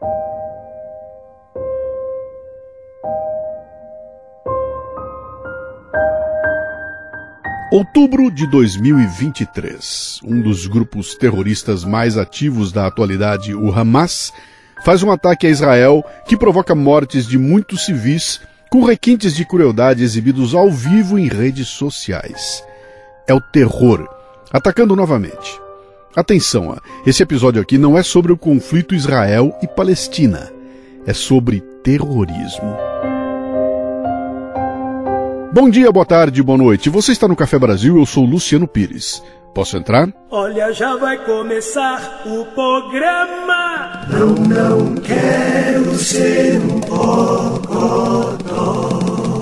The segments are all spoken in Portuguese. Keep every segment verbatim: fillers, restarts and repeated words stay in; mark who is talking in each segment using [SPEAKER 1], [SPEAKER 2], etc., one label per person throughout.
[SPEAKER 1] Outubro de dois mil e vinte e três, um dos grupos terroristas mais ativos da atualidade, o Hamas, faz um ataque a Israel que provoca mortes de muitos civis com requintes de crueldade exibidos ao vivo em redes sociais. É o terror, atacando novamente. Atenção, esse episódio aqui não é sobre o conflito Israel e Palestina, é sobre terrorismo. Bom dia, boa tarde, boa noite. Você está no Café Brasil, eu sou Luciano Pires. Posso entrar?
[SPEAKER 2] Olha, já vai começar o programa. Não, não quero ser um bocodó.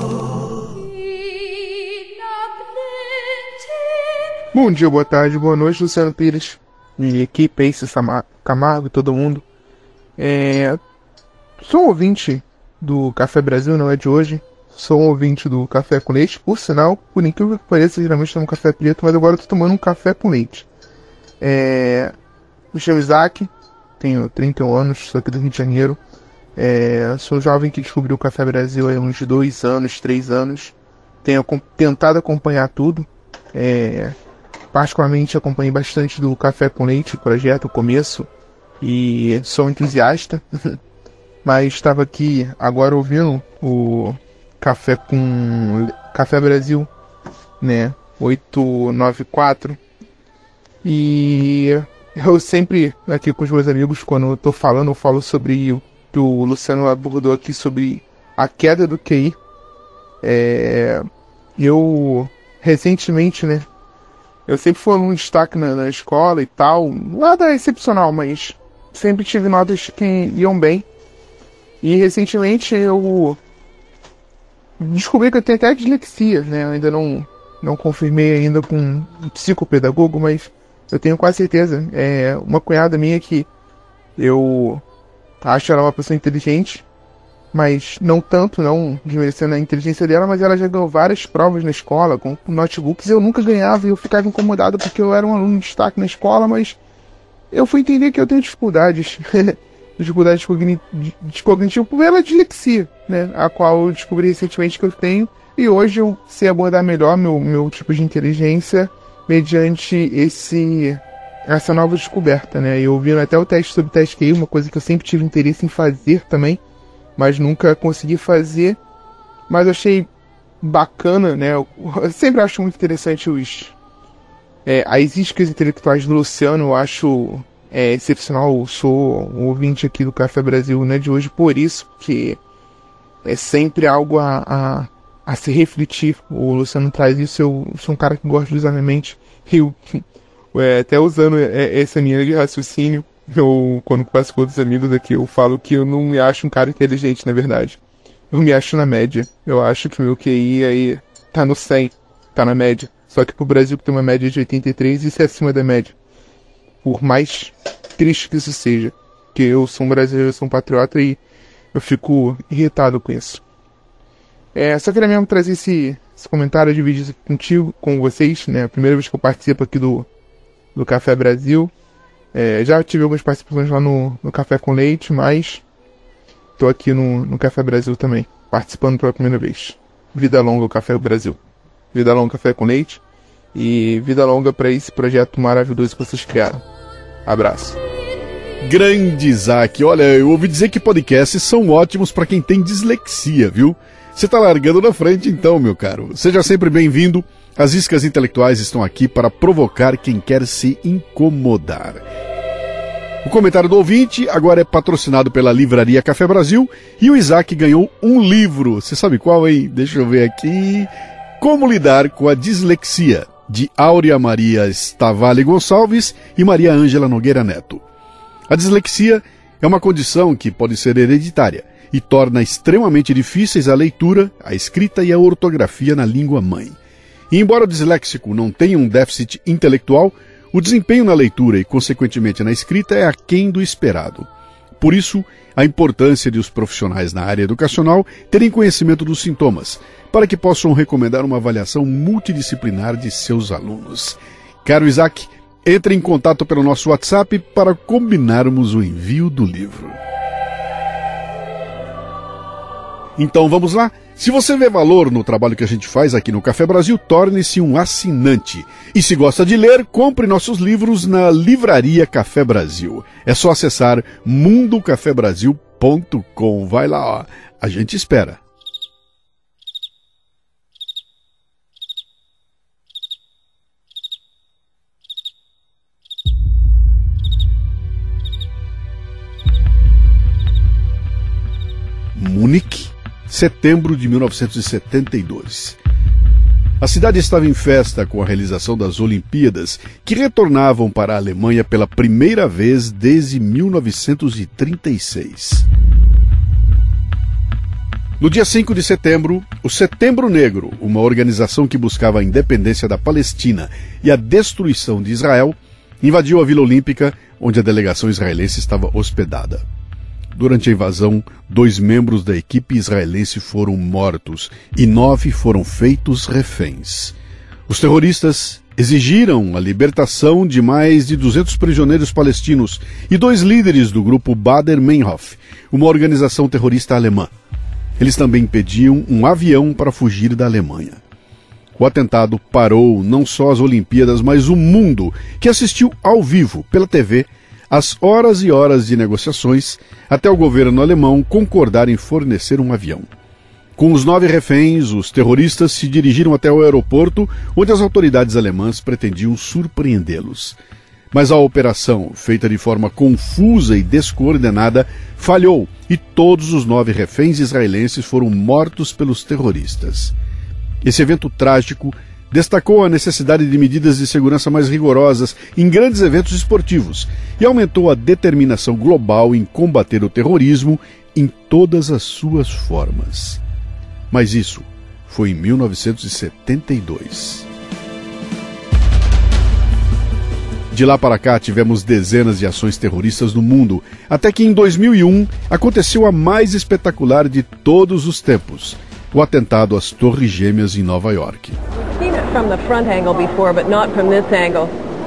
[SPEAKER 3] Bom dia, boa tarde, boa noite, Luciano Pires. Minha equipe, Ace Camargo e todo mundo. É... Sou um ouvinte do Café Brasil, não é de hoje. Sou um ouvinte do café com leite, por sinal, por incrível que pareça, geralmente tomo café preto, mas agora eu tô tomando um café com leite. É... Me chamo Isaac, tenho trinta e um anos, sou aqui do Rio de Janeiro. É... Sou um jovem que descobriu o Café Brasil há uns dois anos, três anos. Tenho tentado acompanhar tudo. É... Particularmente acompanhei bastante do Café com Leite, o projeto, o começo. E sou entusiasta, mas estava aqui agora ouvindo o... Café com Café Brasil, né, oito nove quatro, e eu sempre, aqui com os meus amigos, quando eu tô falando, eu falo sobre o que o Luciano abordou aqui, sobre a queda do Q I. É, eu, recentemente, né, eu sempre fui um destaque na, na escola e tal, nada excepcional, mas sempre tive notas que iam bem, e recentemente eu descobri que eu tenho até dislexia, né? Eu ainda não, não confirmei ainda com um psicopedagogo, mas eu tenho quase certeza. É uma cunhada minha que eu acho ela uma pessoa inteligente, mas não tanto, não desmerecendo a inteligência dela, mas ela já ganhou várias provas na escola, com notebooks, e eu nunca ganhava, e eu ficava incomodado porque eu era um aluno de destaque na escola, mas eu fui entender que eu tenho dificuldades. dificuldades cognitivas pela dislexia, né, a qual eu descobri recentemente que eu tenho, e hoje eu sei abordar melhor meu, meu tipo de inteligência mediante esse, essa nova descoberta, né. Eu vi até o teste sobre teste Q I, uma coisa que eu sempre tive interesse em fazer também, mas nunca consegui fazer, mas eu achei bacana, né, eu, eu sempre acho muito interessante os, é, as iscas intelectuais do Luciano. Eu acho É excepcional, eu sou um ouvinte aqui do Café Brasil, né, de hoje, por isso, que é sempre algo a, a, a se refletir. O Luciano traz isso, eu sou um cara que gosta de usar minha mente, eu, é, até usando essa linha de raciocínio, eu, quando passo com outros amigos aqui, eu falo que eu não me acho um cara inteligente, na verdade. Eu me acho na média, eu acho que o meu Q I aí tá no cem, tá na média, só que pro Brasil que tem uma média de oitenta e três, isso é acima da média. Por mais triste que isso seja, que eu sou um brasileiro, eu sou um patriota e eu fico irritado com isso. É, só queria mesmo trazer esse, esse comentário, dividir isso contigo, com vocês, né? A primeira vez que eu participo aqui do, do Café Brasil. É, já tive algumas participações lá no, no Café com Leite, mas tô aqui no, no Café Brasil também, participando pela primeira vez. Vida longa o Café Brasil. Vida longa Café com Leite. E vida longa para esse projeto maravilhoso que vocês criaram. Abraço.
[SPEAKER 1] Grande Isaac, olha, eu ouvi dizer que podcasts são ótimos para quem tem dislexia, viu? Você tá largando na frente então, meu caro. Seja sempre bem-vindo. As iscas intelectuais estão aqui para provocar quem quer se incomodar. O comentário do ouvinte agora é patrocinado pela Livraria Café Brasil e o Isaac ganhou um livro. Você sabe qual, hein? Deixa eu ver aqui. Como lidar com a dislexia, de Áurea Maria Stavale Gonçalves e Maria Ângela Nogueira Neto. A dislexia é uma condição que pode ser hereditária e torna extremamente difíceis a leitura, a escrita e a ortografia na língua mãe. E embora o disléxico não tenha um déficit intelectual, o desempenho na leitura e, consequentemente, na escrita é aquém do esperado. Por isso, a importância de os profissionais na área educacional terem conhecimento dos sintomas, para que possam recomendar uma avaliação multidisciplinar de seus alunos. Caro Isaac, entre em contato pelo nosso WhatsApp para combinarmos o envio do livro. Então vamos lá? Se você vê valor no trabalho que a gente faz aqui no Café Brasil, torne-se um assinante. E se gosta de ler, compre nossos livros na Livraria Café Brasil. É só acessar mundo café brasil ponto com. Vai lá, ó. A gente espera. Munique, setembro de mil novecentos e setenta e dois. A cidade estava em festa com a realização das Olimpíadas, que retornavam para a Alemanha pela primeira vez desde mil novecentos e trinta e seis. No dia cinco de setembro, o Setembro Negro, uma organização que buscava a independência da Palestina e a destruição de Israel, invadiu a Vila Olímpica, onde a delegação israelense estava hospedada. Durante a invasão, dois membros da equipe israelense foram mortos e nove foram feitos reféns. Os terroristas exigiram a libertação de mais de duzentos prisioneiros palestinos e dois líderes do grupo Baader-Meinhof, uma organização terrorista alemã. Eles também pediam um avião para fugir da Alemanha. O atentado parou não só as Olimpíadas, mas o mundo, que assistiu ao vivo pela T V as horas e horas de negociações até o governo alemão concordar em fornecer um avião. Com os nove reféns, os terroristas se dirigiram até o aeroporto, onde as autoridades alemãs pretendiam surpreendê-los. Mas a operação, feita de forma confusa e descoordenada, falhou e todos os nove reféns israelenses foram mortos pelos terroristas. Esse evento trágico destacou a necessidade de medidas de segurança mais rigorosas em grandes eventos esportivos e aumentou a determinação global em combater o terrorismo em todas as suas formas. Mas isso foi em mil novecentos e setenta e dois. De lá para cá tivemos dezenas de ações terroristas no mundo, até que em dois mil e um aconteceu a mais espetacular de todos os tempos: o atentado às Torres Gêmeas em Nova York.
[SPEAKER 4] Seen it from the front angle before, but not from this angle.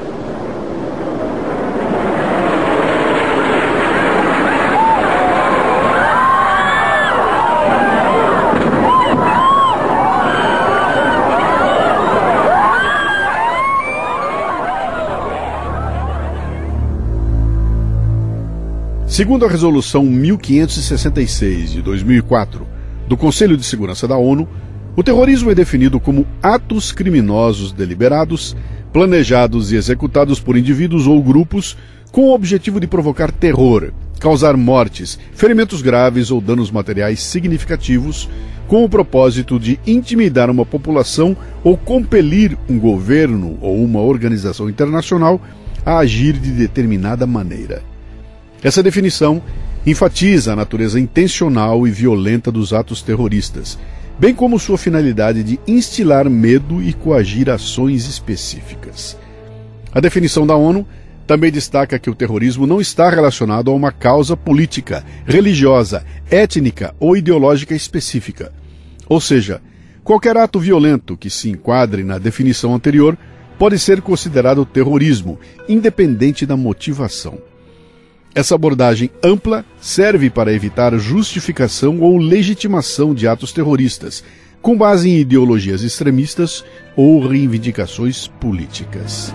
[SPEAKER 1] Segundo a Resolução mil quinhentos e sessenta e seis de dois mil e quatro do Conselho de Segurança da ONU, o terrorismo é definido como atos criminosos deliberados, planejados e executados por indivíduos ou grupos com o objetivo de provocar terror, causar mortes, ferimentos graves ou danos materiais significativos, com o propósito de intimidar uma população ou compelir um governo ou uma organização internacional a agir de determinada maneira. Essa definição enfatiza a natureza intencional e violenta dos atos terroristas, bem como sua finalidade de instilar medo e coagir ações específicas. A definição da ONU também destaca que o terrorismo não está relacionado a uma causa política, religiosa, étnica ou ideológica específica. Ou seja, qualquer ato violento que se enquadre na definição anterior pode ser considerado terrorismo, independente da motivação. Essa abordagem ampla serve para evitar justificação ou legitimação de atos terroristas, com base em ideologias extremistas ou reivindicações políticas.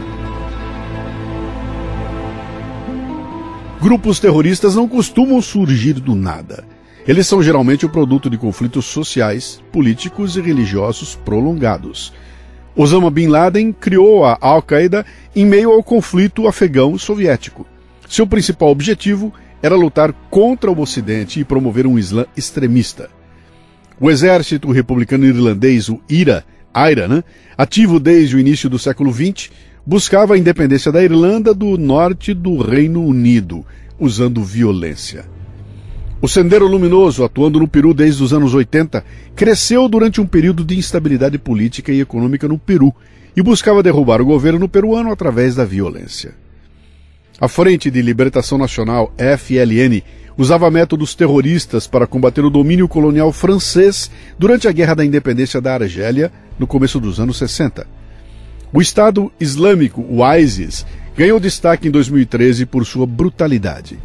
[SPEAKER 1] Grupos terroristas não costumam surgir do nada. Eles são geralmente o produto de conflitos sociais, políticos e religiosos prolongados. Osama Bin Laden criou a Al-Qaeda em meio ao conflito afegão soviético. Seu principal objetivo era lutar contra o Ocidente e promover um Islã extremista. O exército republicano irlandês, o I R A, I R A, né, ativo desde o início do século vinte, buscava a independência da Irlanda do norte do Reino Unido, usando violência. O Sendero Luminoso, atuando no Peru desde os anos oitenta, cresceu durante um período de instabilidade política e econômica no Peru e buscava derrubar o governo peruano através da violência. A Frente de Libertação Nacional, F L N, usava métodos terroristas para combater o domínio colonial francês durante a Guerra da Independência da Argélia, no começo dos anos sessenta. O Estado Islâmico, o ISIS, ganhou destaque em dois mil e treze por sua brutalidade.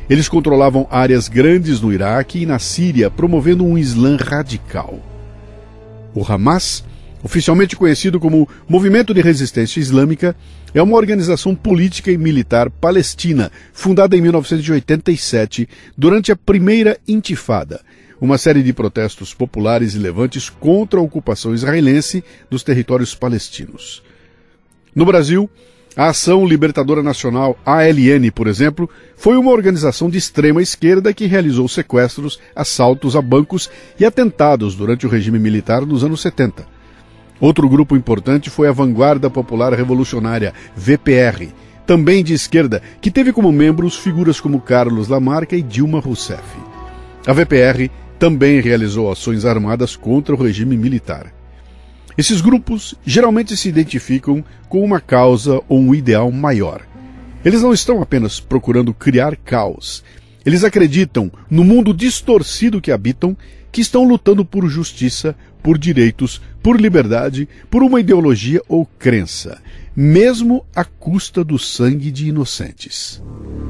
[SPEAKER 1] Eles controlavam áreas grandes no Iraque e na Síria, promovendo um Islã radical. O Hamas, oficialmente conhecido como Movimento de Resistência Islâmica, é uma organização política e militar palestina, fundada em mil novecentos e oitenta e sete, durante a primeira Intifada, uma série de protestos populares e levantes contra a ocupação israelense dos territórios palestinos. No Brasil, a Ação Libertadora Nacional, A L N, por exemplo, foi uma organização de extrema esquerda que realizou sequestros, assaltos a bancos e atentados durante o regime militar nos anos setenta. Outro grupo importante foi a Vanguarda Popular Revolucionária, V P R, também de esquerda, que teve como membros figuras como Carlos Lamarca e Dilma Rousseff. A V P R também realizou ações armadas contra o regime militar. Esses grupos geralmente se identificam com uma causa ou um ideal maior. Eles não estão apenas procurando criar caos. Eles acreditam, no mundo distorcido que habitam, que estão lutando por justiça, por direitos, por liberdade, por uma ideologia ou crença, mesmo à custa do sangue de inocentes.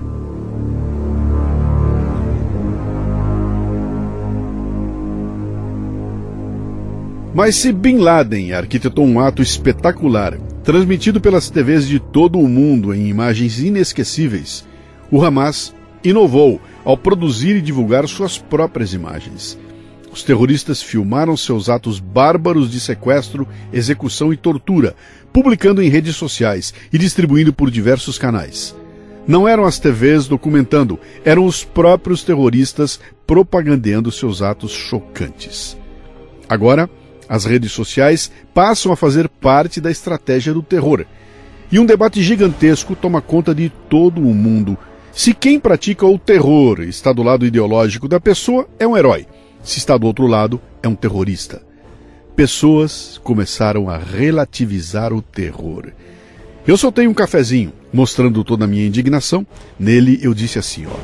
[SPEAKER 1] Mas se Bin Laden arquitetou um ato espetacular, transmitido pelas T Vs de todo o mundo em imagens inesquecíveis, o Hamas inovou ao produzir e divulgar suas próprias imagens. Os terroristas filmaram seus atos bárbaros de sequestro, execução e tortura, publicando em redes sociais e distribuindo por diversos canais. Não eram as T Vs documentando, eram os próprios terroristas propagandeando seus atos chocantes. Agora, as redes sociais passam a fazer parte da estratégia do terror. E um debate gigantesco toma conta de todo o mundo. Se quem pratica o terror está do lado ideológico da pessoa, é um herói. Se está do outro lado, é um terrorista. Pessoas começaram a relativizar o terror. Eu soltei um cafezinho, mostrando toda a minha indignação. Nele eu disse assim, ó.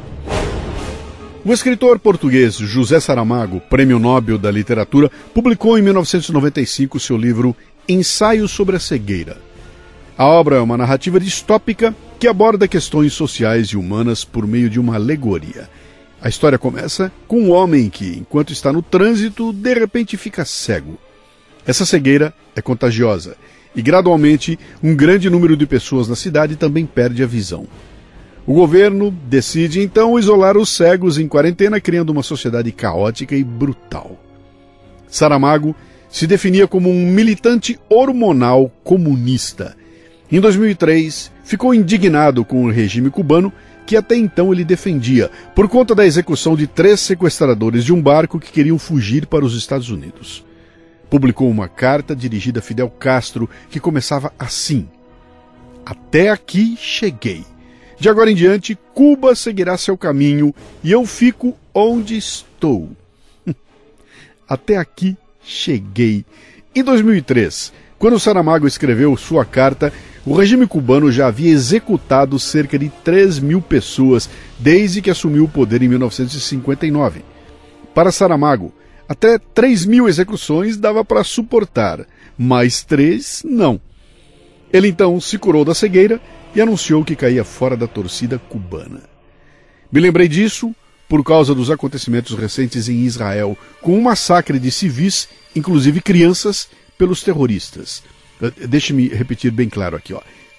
[SPEAKER 1] O escritor português José Saramago, Prêmio Nobel da Literatura, publicou em mil novecentos e noventa e cinco seu livro Ensaio sobre a Cegueira. A obra é uma narrativa distópica que aborda questões sociais e humanas por meio de uma alegoria. A história começa com um homem que, enquanto está no trânsito, de repente fica cego. Essa cegueira é contagiosa e, gradualmente, um grande número de pessoas na cidade também perde a visão. O governo decide, então, isolar os cegos em quarentena, criando uma sociedade caótica e brutal. Saramago se definia como um militante hormonal comunista. Em dois mil e três, ficou indignado com o regime cubano, que até então ele defendia, por conta da execução de três sequestradores de um barco que queriam fugir para os Estados Unidos. Publicou uma carta dirigida a Fidel Castro, que começava assim: Até aqui cheguei. De agora em diante, Cuba seguirá seu caminho e eu fico onde estou. Até aqui cheguei. Em dois mil e três, quando Saramago escreveu sua carta, o regime cubano já havia executado cerca de três mil pessoas desde que assumiu o poder em mil novecentos e cinquenta e nove. Para Saramago, até três mil execuções dava para suportar, mas três não. Ele então se curou da cegueira e anunciou que caía fora da torcida cubana. Me lembrei disso por causa dos acontecimentos recentes em Israel, com um massacre de civis, inclusive crianças, pelos terroristas. Deixe-me repetir bem claro aqui, ó.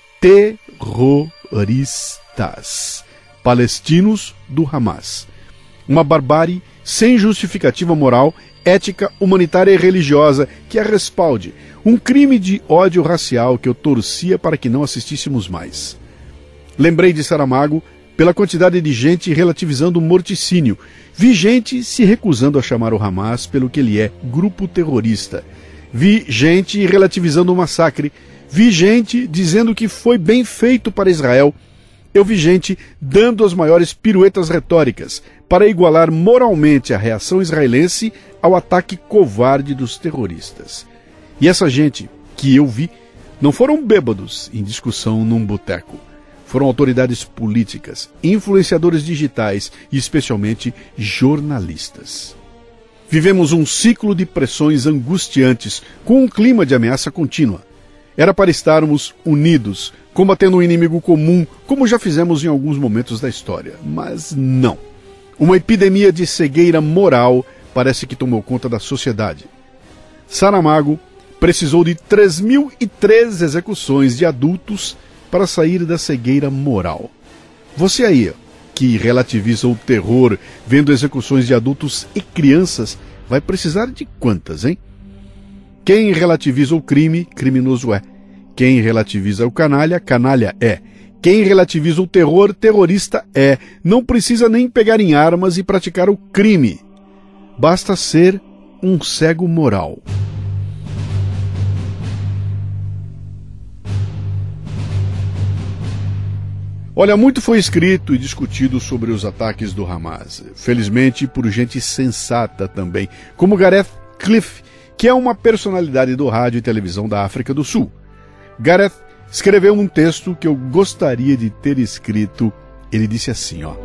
[SPEAKER 1] Terroristas. Palestinos do Hamas. Uma barbárie sem justificativa moral, ética, humanitária e religiosa que a respalde. Um crime de ódio racial que eu torcia para que não assistíssemos mais. Lembrei de Saramago pela quantidade de gente relativizando o morticínio. Vi gente se recusando a chamar o Hamas pelo que ele é, grupo terrorista. Vi gente relativizando o massacre. Vi gente dizendo que foi bem feito para Israel. Eu vi gente dando as maiores piruetas retóricas para igualar moralmente a reação israelense ao ataque covarde dos terroristas. E essa gente que eu vi não foram bêbados em discussão num boteco. Foram autoridades políticas, influenciadores digitais e especialmente jornalistas. Vivemos um ciclo de pressões angustiantes com um clima de ameaça contínua. Era para estarmos unidos, combatendo um inimigo comum, como já fizemos em alguns momentos da história. Mas não. Uma epidemia de cegueira moral parece que tomou conta da sociedade. Saramago precisou de três mil e três execuções de adultos para sair da cegueira moral. Você aí, que relativiza o terror vendo execuções de adultos e crianças, vai precisar de quantas, hein? Quem relativiza o crime, criminoso é. Quem relativiza o canalha, canalha é. Quem relativiza o terror, terrorista é. Não precisa nem pegar em armas e praticar o crime. Basta ser um cego moral. Olha, muito foi escrito e discutido sobre os ataques do Hamas. Felizmente por gente sensata também, como Gareth Cliff, que é uma personalidade do rádio e televisão da África do Sul. Gareth escreveu um texto que eu gostaria de ter escrito. Ele disse assim, ó: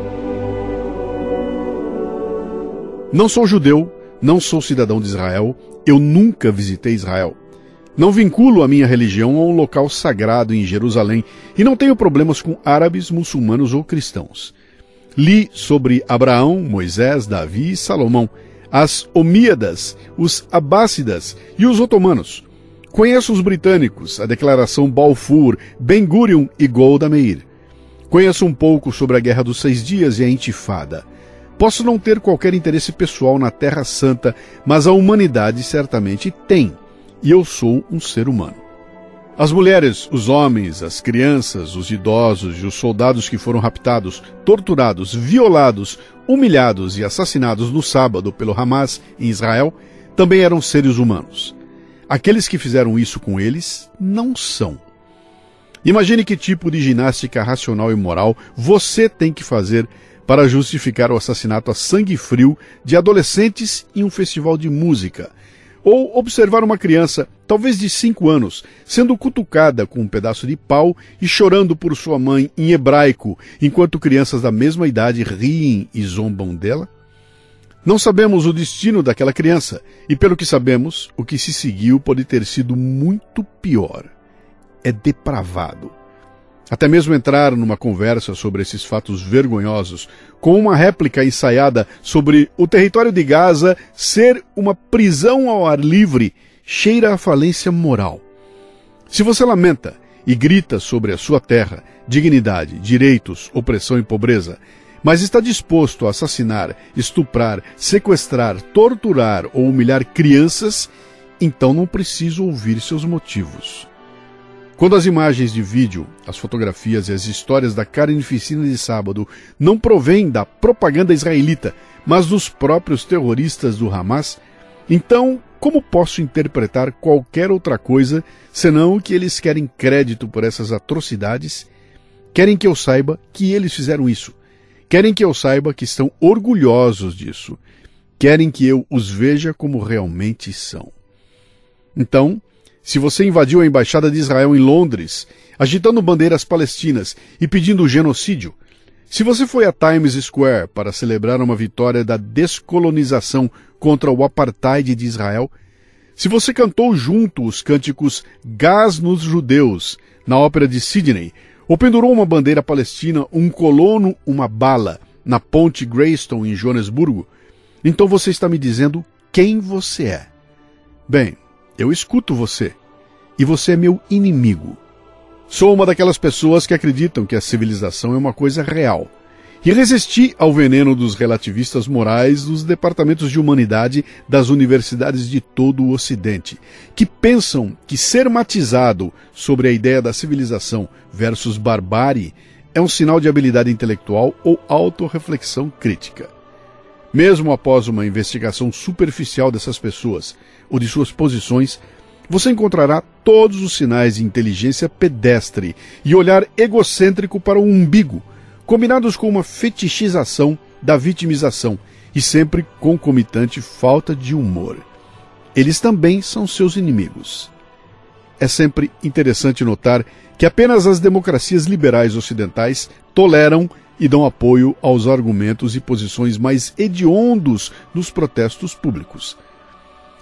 [SPEAKER 1] Não sou judeu, não sou cidadão de Israel, eu nunca visitei Israel. Não vinculo a minha religião a um local sagrado em Jerusalém e não tenho problemas com árabes, muçulmanos ou cristãos. Li sobre Abraão, Moisés, Davi e Salomão, as Omíadas, os Abássidas e os otomanos. Conheço os britânicos, a Declaração Balfour, Ben Gurion e Golda Meir. Conheço um pouco sobre a Guerra dos Seis Dias e a Intifada. Posso não ter qualquer interesse pessoal na Terra Santa, mas a humanidade certamente tem. E eu sou um ser humano. As mulheres, os homens, as crianças, os idosos e os soldados que foram raptados, torturados, violados, humilhados e assassinados no sábado pelo Hamas em Israel também eram seres humanos. Aqueles que fizeram isso com eles não são. Imagine que tipo de ginástica racional e moral você tem que fazer para justificar o assassinato a sangue frio de adolescentes em um festival de música. Ou observar uma criança, talvez de cinco anos, sendo cutucada com um pedaço de pau e chorando por sua mãe em hebraico, enquanto crianças da mesma idade riem e zombam dela? Não sabemos o destino daquela criança, e pelo que sabemos, o que se seguiu pode ter sido muito pior. É depravado. Até mesmo entrar numa conversa sobre esses fatos vergonhosos, com uma réplica ensaiada sobre o território de Gaza ser uma prisão ao ar livre, cheira a falência moral. Se você lamenta e grita sobre a sua terra, dignidade, direitos, opressão e pobreza, mas está disposto a assassinar, estuprar, sequestrar, torturar ou humilhar crianças, então não preciso ouvir seus motivos. Quando as imagens de vídeo, as fotografias e as histórias da carnificina de sábado não provêm da propaganda israelita, mas dos próprios terroristas do Hamas, então como posso interpretar qualquer outra coisa senão que eles querem crédito por essas atrocidades? Querem que eu saiba que eles fizeram isso. Querem que eu saiba que estão orgulhosos disso. Querem que eu os veja como realmente são. Então, se você invadiu a Embaixada de Israel em Londres, agitando bandeiras palestinas e pedindo genocídio, se você foi a Times Square para celebrar uma vitória da descolonização contra o apartheid de Israel, se você cantou junto os cânticos Gás nos Judeus na Ópera de Sydney, ou pendurou uma bandeira palestina, um colono, uma bala, na ponte Greystone em Joanesburgo, então você está me dizendo quem você é. Bem, eu escuto você, e você é meu inimigo. Sou uma daquelas pessoas que acreditam que a civilização é uma coisa real, e resisti ao veneno dos relativistas morais dos departamentos de humanidade das universidades de todo o Ocidente, que pensam que ser matizado sobre a ideia da civilização versus barbárie é um sinal de habilidade intelectual ou autorreflexão crítica. Mesmo após uma investigação superficial dessas pessoas ou de suas posições, você encontrará todos os sinais de inteligência pedestre e olhar egocêntrico para o umbigo, combinados com uma fetichização da vitimização e sempre concomitante falta de humor. Eles também são seus inimigos. É sempre interessante notar que apenas as democracias liberais ocidentais toleram e dão apoio aos argumentos e posições mais hediondos nos protestos públicos.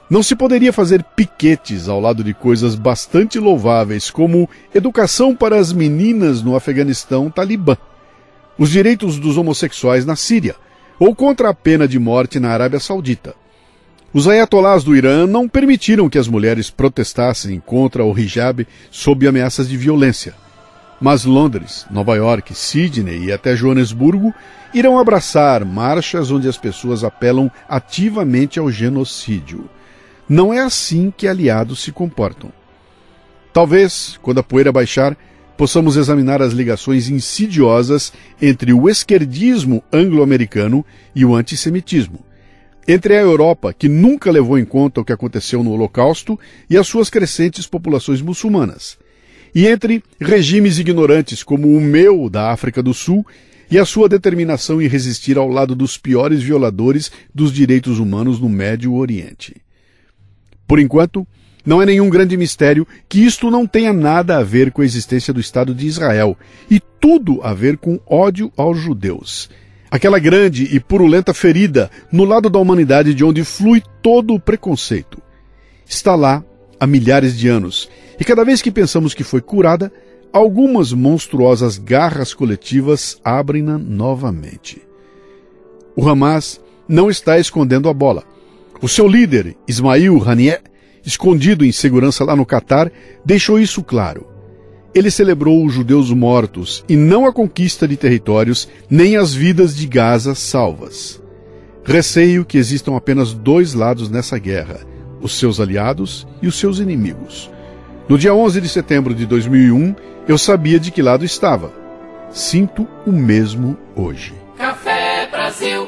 [SPEAKER 1] Não se poderia fazer piquetes ao lado de coisas bastante louváveis, como educação para as meninas no Afeganistão talibã, os direitos dos homossexuais na Síria, ou contra a pena de morte na Arábia Saudita. Os ayatolás do Irã não permitiram que as mulheres protestassem contra o hijab sob ameaças de violência. Mas Londres, Nova York, Sydney e até Joanesburgo irão abraçar marchas onde as pessoas apelam ativamente ao genocídio. Não é assim que aliados se comportam. Talvez, quando a poeira baixar, possamos examinar as ligações insidiosas entre o esquerdismo anglo-americano e o antissemitismo, entre a Europa, que nunca levou em conta o que aconteceu no Holocausto, e as suas crescentes populações muçulmanas, e entre regimes ignorantes como o meu da África do Sul e a sua determinação em resistir ao lado dos piores violadores dos direitos humanos no Médio Oriente. Por enquanto, não é nenhum grande mistério que isto não tenha nada a ver com a existência do Estado de Israel, e tudo a ver com ódio aos judeus. Aquela grande e purulenta ferida no lado da humanidade de onde flui todo o preconceito. Está lá há milhares de anos, e cada vez que pensamos que foi curada, algumas monstruosas garras coletivas abrem-na novamente. O Hamas não está escondendo a bola. O seu líder, Ismail Haniyeh, escondido em segurança lá no Catar, deixou isso claro. Ele celebrou os judeus mortos e não a conquista de territórios, nem as vidas de Gaza salvas. Receio que existam apenas dois lados nessa guerra, os seus aliados e os seus inimigos. No dia onze de setembro de dois mil e um, eu sabia de que lado estava. Sinto o mesmo hoje.
[SPEAKER 2] Café Brasil.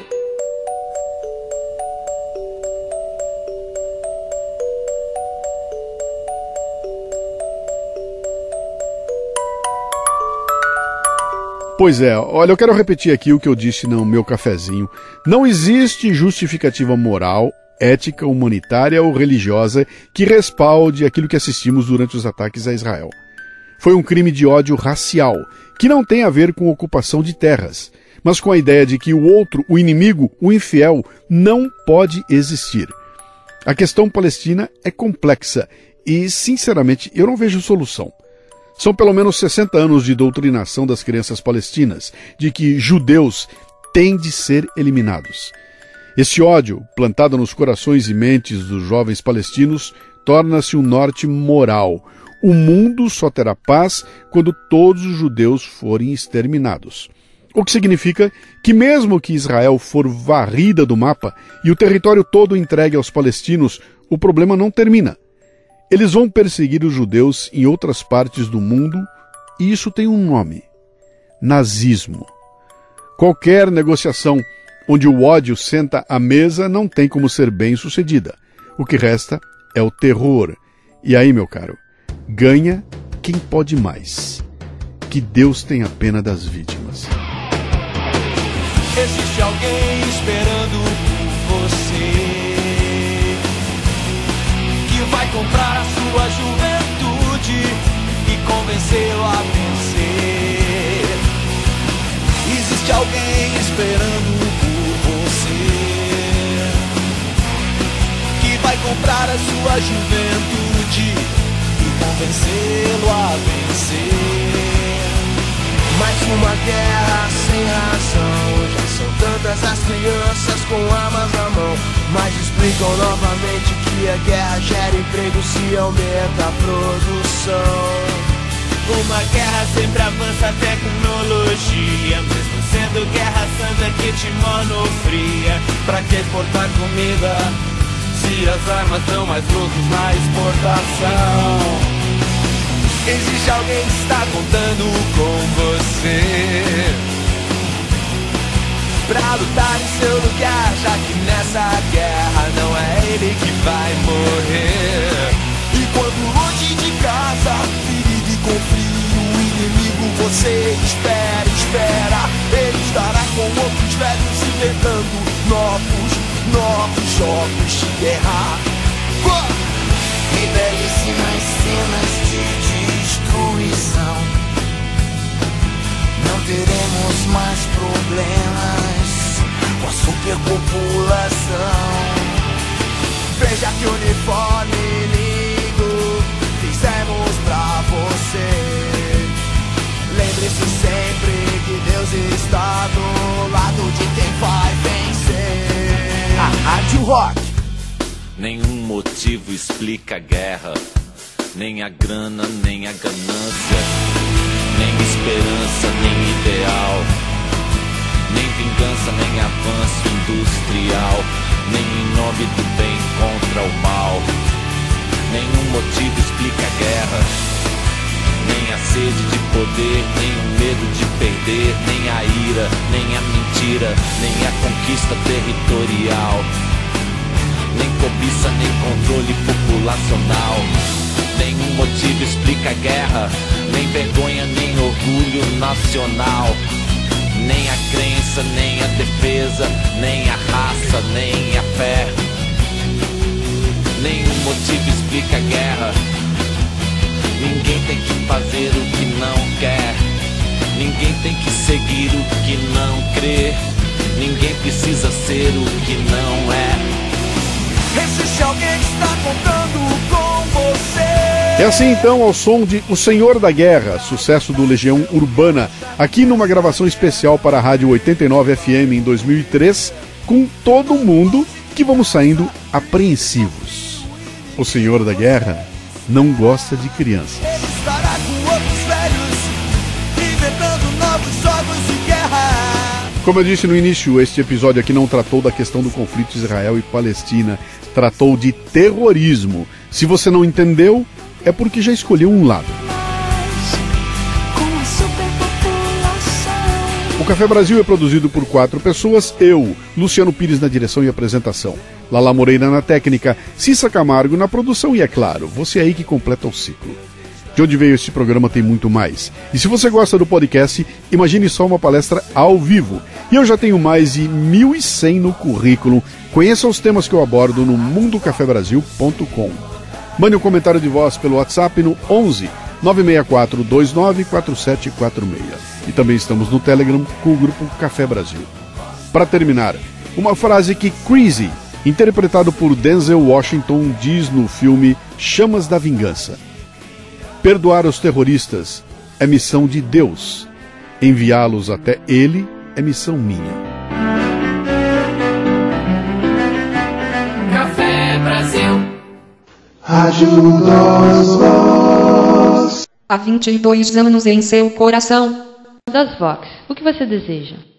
[SPEAKER 1] Pois é, olha, eu quero repetir aqui o que eu disse no meu cafezinho. Não existe justificativa moral, ética, humanitária ou religiosa que respalde aquilo que assistimos durante os ataques a Israel. Foi um crime de ódio racial, que não tem a ver com ocupação de terras, mas com a ideia de que o outro, o inimigo, o infiel, não pode existir. A questão palestina é complexa e, sinceramente, eu não vejo solução. São pelo menos sessenta anos de doutrinação das crianças palestinas, de que judeus têm de ser eliminados. Esse ódio, plantado nos corações e mentes dos jovens palestinos, torna-se um norte moral. O mundo só terá paz quando todos os judeus forem exterminados. O que significa que mesmo que Israel for varrida do mapa e o território todo entregue aos palestinos, o problema não termina. Eles vão perseguir os judeus em outras partes do mundo, e isso tem um nome: nazismo. Qualquer negociação onde o ódio senta à mesa não tem como ser bem sucedida. O que resta é o terror. E aí, meu caro, ganha quem pode mais. Que Deus tenha pena das vítimas.
[SPEAKER 2] Existe alguém esperando por você, que vai comprar a sua juventude e convencê-lo a vencer. Existe alguém esperando por você, que vai comprar a sua juventude e convencê-lo a vencer. Mais uma guerra sem razão, já são tantas as crianças com armas na mão, mas explicam novamente que a guerra gera emprego se aumenta a produção. Uma guerra sempre avança a tecnologia, mesmo sendo guerra santa que te monofria. Pra que exportar comida se as armas dão mais lucros na exportação? Existe alguém que está contando com você pra lutar em seu lugar, já que nessa guerra não é ele que vai morrer. E quando longe de casa, ferido e com frio, o inimigo você espera, espera. Ele estará com outros velhos inventando novos, novos jogos de guerra. E belíssimas cenas de destruição. Não teremos mais problemas com a superpopulação. Veja que o universo rock.
[SPEAKER 5] Nenhum motivo explica a guerra, nem a grana, nem a ganância, nem esperança, nem ideal, nem vingança, nem avanço industrial, nem em nome do bem contra o mal. Nenhum motivo explica a guerra, nem a sede de poder, nem o medo de perder, nem a ira, nem a mentira, nem a conquista territorial, nem cobiça, nem controle populacional. Nenhum motivo explica a guerra, nem vergonha, nem orgulho nacional, nem a crença, nem a defesa, nem a raça, nem a fé. Nenhum motivo explica a guerra. Ninguém tem que fazer o que não quer, ninguém tem que seguir o que não crê, ninguém precisa ser o que não é.
[SPEAKER 2] Existe alguém que está contando com você.
[SPEAKER 1] É assim então, ao som de O Senhor da Guerra, sucesso do Legião Urbana, aqui numa gravação especial para a Rádio oitenta e nove F M em dois mil e três, com todo mundo que vamos saindo apreensivos. O Senhor da Guerra não gosta de criança.
[SPEAKER 2] Ele estará com outros velhos, inventando novos jogos de guerra.
[SPEAKER 1] Como eu disse no início, este episódio aqui não tratou da questão do conflito Israel e Palestina, tratou de terrorismo. Se você não entendeu, é porque já escolheu um lado. O Café Brasil é produzido por quatro pessoas, eu, Luciano Pires na direção e apresentação, Lala Moreira na técnica, Cissa Camargo na produção e, é claro, você aí que completa o ciclo. De onde veio este programa tem muito mais. E se você gosta do podcast, imagine só uma palestra ao vivo. E eu já tenho mais de mil e cem no currículo. Conheça os temas que eu abordo no mundo café brasil ponto com. Mande um comentário de voz pelo WhatsApp no onze, nove seis quatro, dois nove quatro sete quatro seis. E também estamos no Telegram com o grupo Café Brasil. Para terminar, uma frase que Crazy, interpretado por Denzel Washington, diz no filme Chamas da Vingança. Perdoar os terroristas é missão de Deus. Enviá-los até ele é missão minha.
[SPEAKER 6] Café Brasil.
[SPEAKER 7] Rádio das Vox.
[SPEAKER 6] Há vinte e dois anos em seu coração.
[SPEAKER 8] Das Vox, o que você deseja?